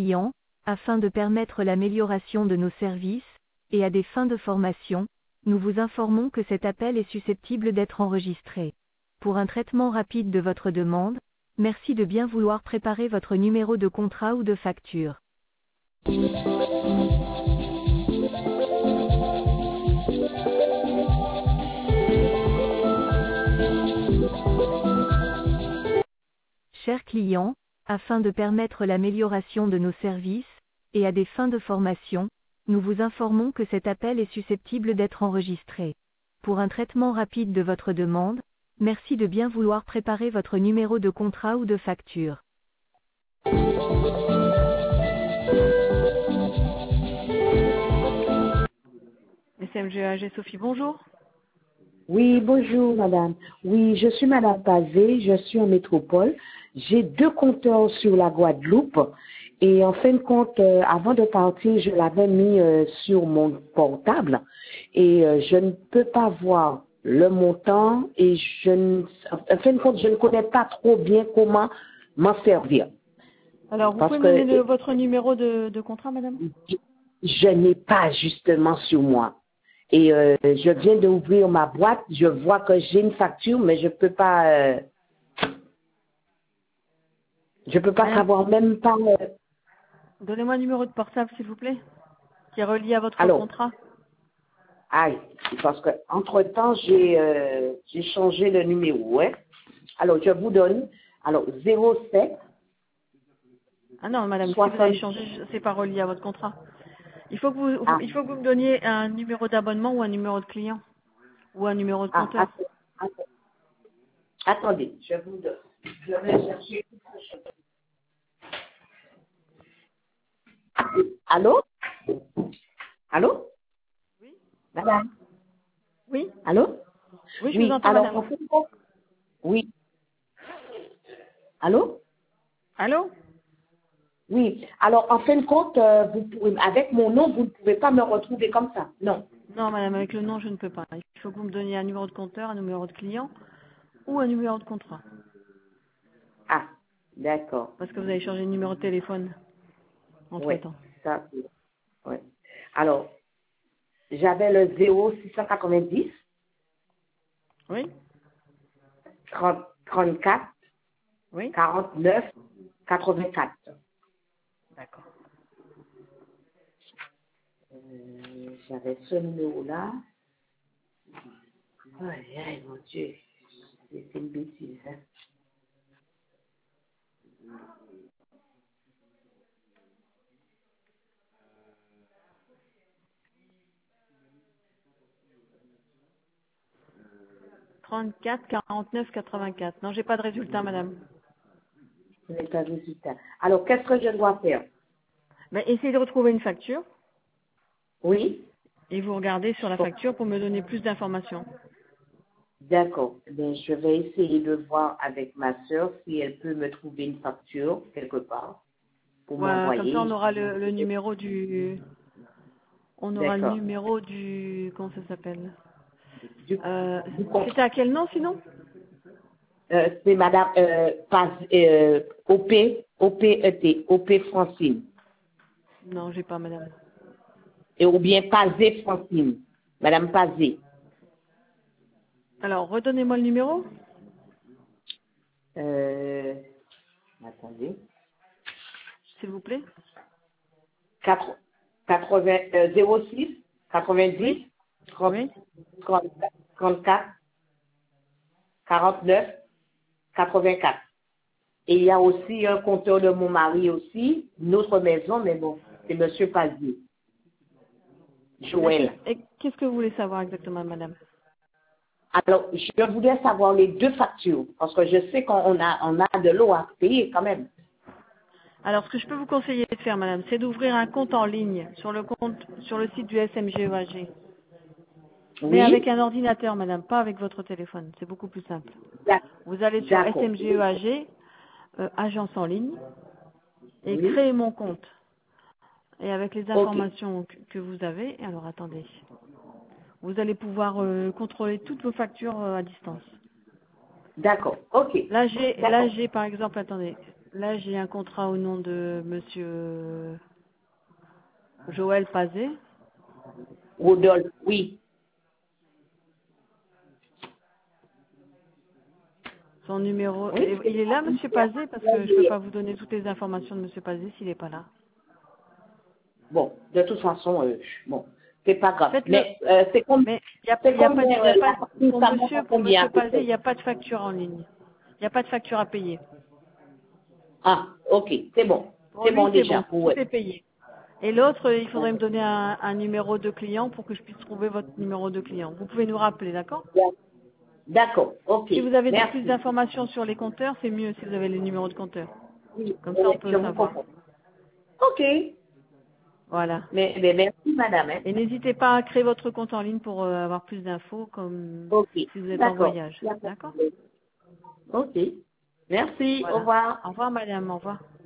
client, afin de permettre l'amélioration de nos services, et à des fins de formation, nous vous informons que cet appel est susceptible d'être enregistré. Pour un traitement rapide de votre demande, merci de bien vouloir préparer votre numéro de contrat ou de facture. Chers clients, afin de permettre l'amélioration de nos services, et à des fins de formation, nous vous informons que cet appel est susceptible d'être enregistré. Pour un traitement rapide de votre demande, merci de bien vouloir préparer votre numéro de contrat ou de facture. SMGAG Sophie, bonjour. Oui, bonjour madame. Oui, je suis madame Pazé, je suis en métropole. J'ai 2 compteurs sur la Guadeloupe et en fin de compte, avant de partir, je l'avais mis sur mon portable et je ne peux pas voir le montant et en fin de compte, je ne connais pas trop bien comment m'en servir. Alors, vous Parce pouvez me que donner votre numéro de contrat, madame? je n'ai pas justement sur moi. Et je viens d'ouvrir ma boîte, je vois que j'ai une facture, mais je peux pas savoir même pas. Donnez-moi le numéro de portable, s'il vous plaît, qui est relié à votre Alors, contrat. aïe, parce que entre temps j'ai changé le numéro, hein. Alors je vous donne, alors 07 Ah non, madame, si vous 60. avez changé, c'est pas relié à votre contrat. Il faut que vous me donniez un numéro d'abonnement ou un numéro de client ou un numéro de compteur. Attendez, je vous donne. Je vais chercher. Allô? Allô? Oui. Madame? Oui. Allô? Oui, je vous Oui, entends, alors madame. en fin de compte, oui. Allô? Allô? Oui, alors en fin de compte, avec mon nom, vous ne pouvez pas me retrouver comme ça. Non. Non, madame, avec le nom, je ne peux pas. Il faut que vous me donniez un numéro de compteur, un numéro de client ou un numéro de contrat. Ah, d'accord. Parce que vous avez changé de numéro de téléphone Oui, entre-temps. ça, ouais. Alors, j'avais le 0690 Oui. 34 Oui. 49 84. D'accord. J'avais ce numéro-là. Aïe, aïe, mon Dieu. C'est une bêtise, hein. 34 49 84. Non, j'ai pas de résultat, madame. Ce n'est pas le résultat. Alors, qu'est-ce que je dois faire? Mais essayez de retrouver une facture Oui? et vous regardez sur la Bon, facture pour me donner plus d'informations. d'accord. Ben, je vais essayer de voir avec ma sœur si elle peut me trouver une facture quelque part pour Voilà, comme ça on m'envoyer. aura le numéro du D'accord. comment ça s'appelle? Du, du compte. C'était à quel nom sinon? C'est Madame OP Francine. Non, j'ai pas, madame. Et, ou bien Pazé Francine. Madame Pazé. Alors, redonnez-moi le numéro. Attendez. S'il vous plaît. 06 90 Oui. 30, Oui. 34 49 84. Et il y a aussi un compteur de mon mari aussi, une autre maison, mais bon, c'est Monsieur Pazé. Joël. Et qu'est-ce que vous voulez savoir exactement, madame? Alors, je voulais savoir les 2 factures, parce que je sais qu'on a de l'eau à payer quand même. Alors, ce que je peux vous conseiller de faire, madame, c'est d'ouvrir un compte en ligne sur le site du SMGEAG. Mais avec Oui? un ordinateur, madame, pas avec votre téléphone. C'est beaucoup plus simple. Vous allez sur D'accord. SMGEAG, agence en ligne, et Oui? créer mon compte. Et avec les Ok. informations que vous avez, alors attendez, vous allez pouvoir contrôler toutes vos factures à distance. D'accord. Ok. Là D'accord. j'ai par exemple, attendez, Là, j'ai un contrat au nom de monsieur Joël Pazé. Rodolphe, oui. Son numéro, Oui, il est là, monsieur Pazé, parce que je ne peux pas vous donner toutes les informations de monsieur Pazé s'il n'est pas là. bon, de toute façon, bon, c'est pas grave. Faites-le. Mais c'est comme, Mais il n'y a, c'est y a comme pas, y a pas, la partie, pour ça monte à pour combien à monsieur peu Pazé, il près? n'y a pas de facture en ligne. Il n'y a pas de facture à payer. Ah, ok, c'est bon. Pour C'est lui, bon c'est déjà, bon. Tout ouais. est payé. Et l'autre, il faudrait me donner un numéro de client pour que je puisse trouver votre numéro de client. Vous pouvez nous rappeler, d'accord? D'accord, ok, Si vous avez plus merci. d'informations sur les compteurs, c'est mieux si vous avez les numéros de compteurs. Oui, Comme ça, on peut je vous savoir. comprends. Ok, Voilà. mais merci madame. Hein. Et n'hésitez pas à créer votre compte en ligne pour avoir plus d'infos, comme Ok, si vous êtes en d'accord. voyage. D'accord? Ok, merci, au Voilà. revoir. Au revoir, madame. Au revoir.